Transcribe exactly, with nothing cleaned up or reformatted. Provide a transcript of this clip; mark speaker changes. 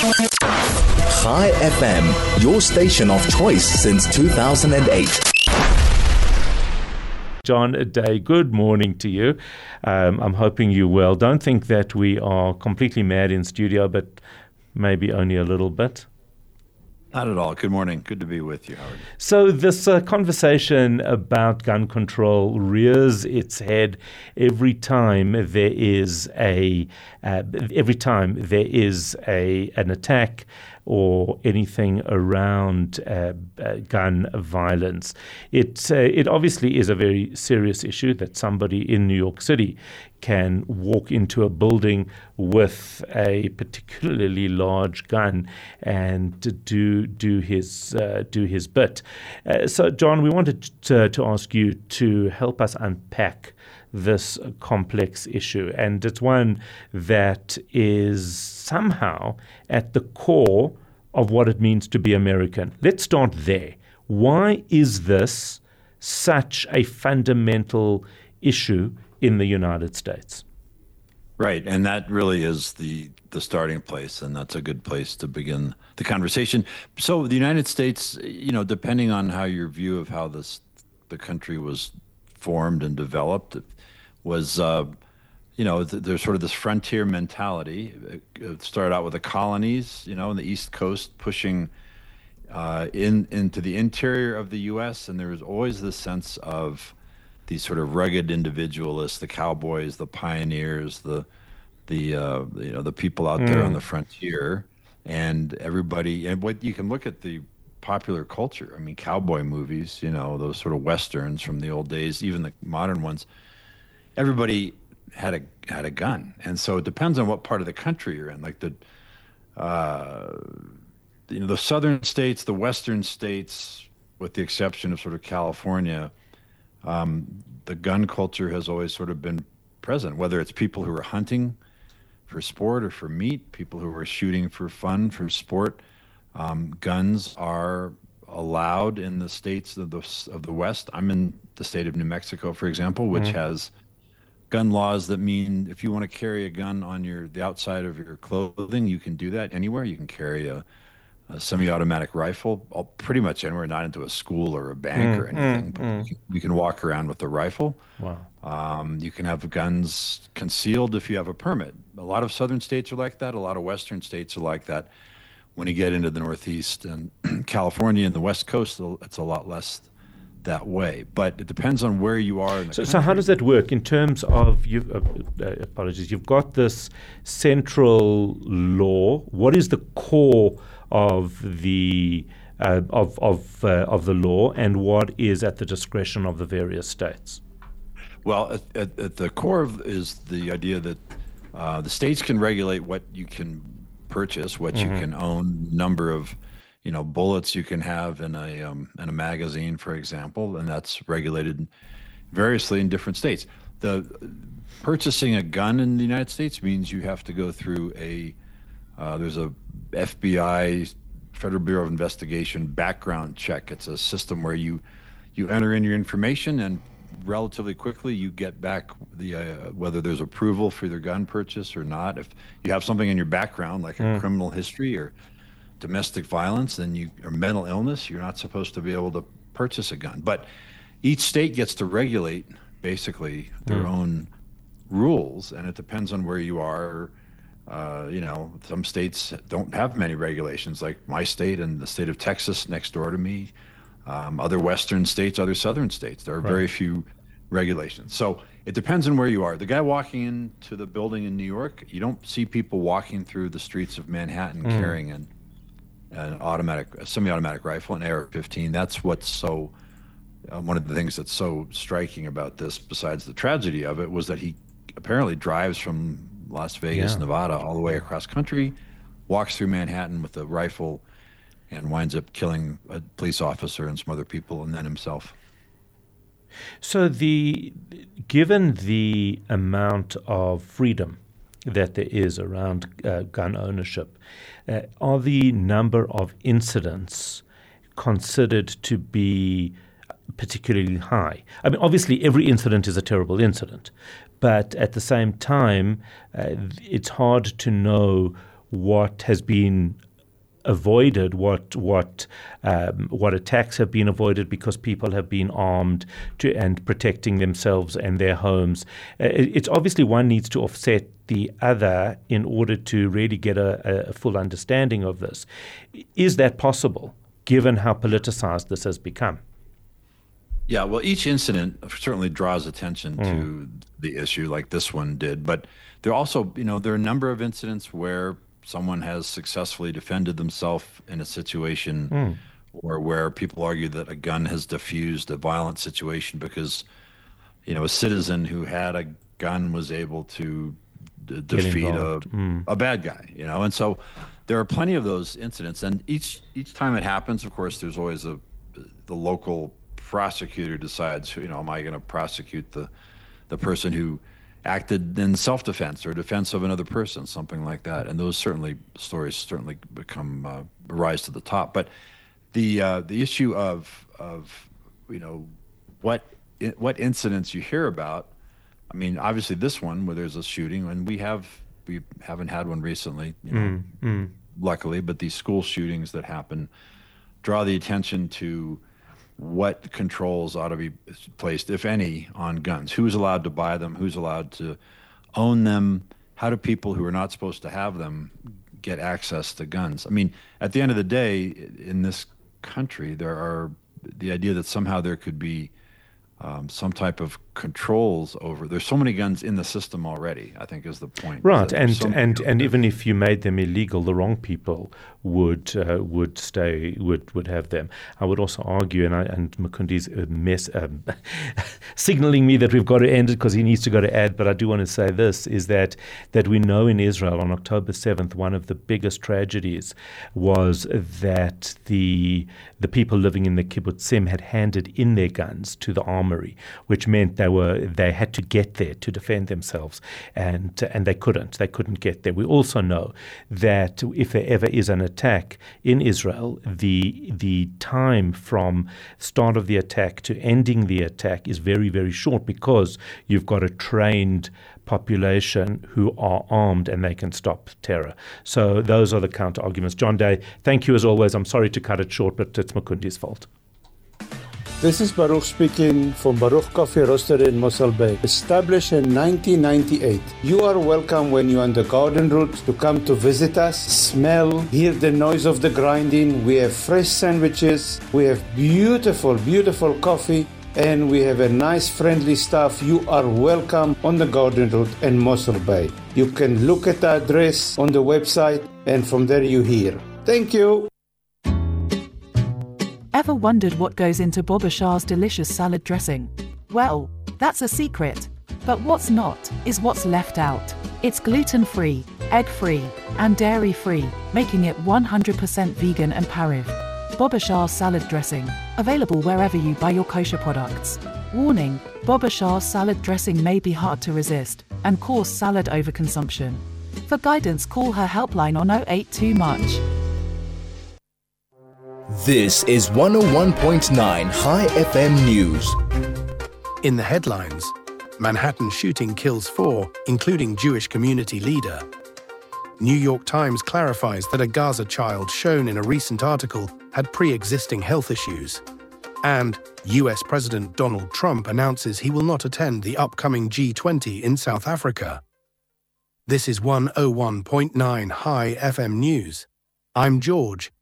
Speaker 1: Chai F M, your station of choice since two thousand eight.
Speaker 2: John Day, good morning to you. Um, I'm hoping you're well. Don't think that we are completely mad in studio, but maybe only a little bit.
Speaker 3: Not at all. Good morning. Good to be with you, Howard.
Speaker 2: So this uh, conversation about gun control rears its head every time there is a uh, every time there is a an attack or anything around uh, uh, gun violence. It uh, it obviously is a very serious issue that somebody in New York City can walk into a building with a particularly large gun and do do his uh, do his bit. Uh, so, John, we wanted to, to ask you to help us unpack this complex issue, and it's one that is somehow at the core of what it means to be American. Let's start there. Why is this such a fundamental issue in the United States?
Speaker 3: Right, and that really is the the starting place, and that's a good place to begin the conversation. So the United States, you know, depending on how your view of how this the country was formed and developed, was, uh, you know, th- there's sort of this frontier mentality. It started out with the colonies, you know, in the East Coast, pushing uh, in into the interior of the U S, and there was always this sense of these sort of rugged individualists, the cowboys, the pioneers, the the uh, you know the people out mm. there on the frontier, and everybody. And what you can look at the popular culture. I mean, cowboy movies, you know, those sort of westerns from the old days, even the modern ones. Everybody had a had a gun, and so it depends on what part of the country you're in. Like the uh, you know the southern states, the western states, with the exception of sort of California. Um, the gun culture has always sort of been present, whether it's people who are hunting for sport or for meat, people who are shooting for fun, for sport. Um, guns are allowed in the states of the, of the West. I'm in the state of New Mexico, for example, which mm. has gun laws that mean if you want to carry a gun on your the outside of your clothing, you can do that anywhere. You can carry a a semi-automatic rifle, all, pretty much anywhere, not into a school or a bank mm, or anything, mm, but mm. You, can, you can walk around with a rifle.
Speaker 2: Wow.
Speaker 3: Um, you can have guns concealed if you have a permit. A lot of southern states are like that. A lot of western states are like that. When you get into the Northeast and California and the West Coast, it's a lot less that way. But it depends on where you are in the
Speaker 2: so,
Speaker 3: country.
Speaker 2: So how does that work in terms of, you? Uh, uh, apologies, you've got this central law. What is the core of the uh, of of uh, of the law, and what is at the discretion of the various states?
Speaker 3: Well, at, at, at the core of is the idea that uh, the states can regulate what you can purchase, what mm-hmm. you can own, number of you know bullets you can have in a um, in a magazine, for example, and that's regulated variously in different states. The purchasing a gun in the United States means you have to go through a uh, there's a F B I, Federal Bureau of Investigation background check. It's a system where you you enter in your information, and relatively quickly you get back the uh, whether there's approval for your gun purchase or not. If you have something in your background like mm. a criminal history or domestic violence, then you or mental illness, you're not supposed to be able to purchase a gun. But each state gets to regulate basically their mm. own rules, and it depends on where you are. Uh, you know, some states don't have many regulations, like my state and the state of Texas next door to me. Um, other western states, other southern states, there are right. very few regulations. So it depends on where you are. The guy walking into the building in New York, you don't see people walking through the streets of Manhattan mm. carrying an, an automatic, a semi-automatic rifle, an A R fifteen. That's what's so, uh, one of the things that's so striking about this, besides the tragedy of it, was that he apparently drives from Las Vegas, yeah. Nevada, all the way across country, walks through Manhattan with a rifle, and winds up killing a police officer and some other people, and then himself.
Speaker 2: So, the given the amount of freedom that there is around uh, gun ownership, uh, are the number of incidents considered to be particularly high? I mean, obviously, every incident is a terrible incident. But at the same time, uh, it's hard to know what has been avoided, what what um, what attacks have been avoided because people have been armed to, and protecting themselves and their homes. Uh, it's obviously one needs to offset the other in order to really get a, a full understanding of this. Is that possible, given how politicized this has become?
Speaker 3: Yeah, well, each incident certainly draws attention
Speaker 2: mm.
Speaker 3: to the issue, like this one did. But there also, you know, there are a number of incidents where someone has successfully defended themselves in a situation mm. or where people argue that a gun has diffused a violent situation because, you know, a citizen who had a gun was able to d- defeat a, mm. a bad guy, you know. And so there are plenty of those incidents. And each each time it happens, of course, there's always a the local prosecutor decides, you know, am I going to prosecute the the person who acted in self-defense or defense of another person, something like that. And those certainly stories certainly become uh, rise to the top. But the uh, the issue of of you know what what incidents you hear about. I mean, obviously this one where there's a shooting, and we have we haven't had one recently, you know,
Speaker 2: mm, mm.
Speaker 3: luckily. But these school shootings that happen draw the attention to what controls ought to be placed, if any, on guns. Who's allowed to buy them? Who's allowed to own them? How do people who are not supposed to have them get access to guns? I mean, at the end of the day, in this country, there are the idea that somehow there could be um, some type of controls over. There's so many guns in the system already, I think is the point.
Speaker 2: Right, and
Speaker 3: so
Speaker 2: and, and even if you made them illegal, the wrong people would uh, would stay would, would have them. I would also argue, and I, and Mukundi's uh, mess um, signaling me that we've got to end it because he needs to go to ad. But I do want to say this is that that we know in Israel on October seventh, one of the biggest tragedies was that the the people living in the kibbutzim had handed in their guns to the armory, which meant they were they had to get there to defend themselves, and and they couldn't. They couldn't get there. We also know that if there ever is an attack in Israel, the the time from start of the attack to ending the attack is very, very short because you've got a trained population who are armed and they can stop terror. So those are the counter arguments. John Day, thank you as always. I'm sorry to cut it short, but it's Mukundi's fault.
Speaker 4: This is Baruch speaking from Baruch Coffee Roaster in Mossel Bay. Established in nineteen ninety-eight. You are welcome when you're on the garden route to come to visit us, smell, hear the noise of the grinding. We have fresh sandwiches. We have beautiful, beautiful coffee. And we have a nice, friendly staff. You are welcome on the garden route in Mossel Bay. You can look at the address on the website, and from there you hear. Thank you.
Speaker 5: Ever wondered what goes into Boba Shah's delicious salad dressing? Well, that's a secret. But what's not, is what's left out. It's gluten-free, egg-free, and dairy-free, making it one hundred percent vegan and pariv. Boba Shah's salad dressing, available wherever you buy your kosher products. Warning, Boba Shah's salad dressing may be hard to resist and cause salad overconsumption. For guidance, call her helpline on oh eight two much.
Speaker 1: This is one oh one point nine High F M News.
Speaker 6: In the headlines, Manhattan shooting kills four, including Jewish community leader. New York Times clarifies that a Gaza child shown in a recent article had pre-existing health issues. And U S President Donald Trump announces he will not attend the upcoming G twenty in South Africa. This is one oh one point nine High F M News. I'm George,